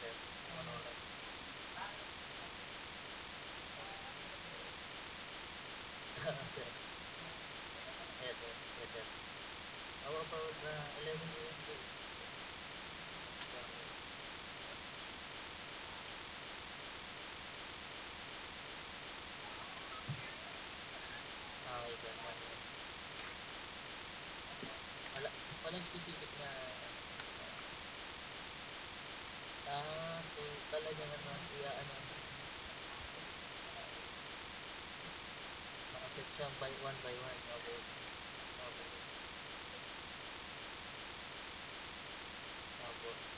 sir. Ano lang. Sir. Yes, sir. Yes, sir. How about 11 years old? Okay, sir. 1 year. Wala, walang specific na so talagang ano, i-aano, naka-set siya by one. Okay. Okay. Opo.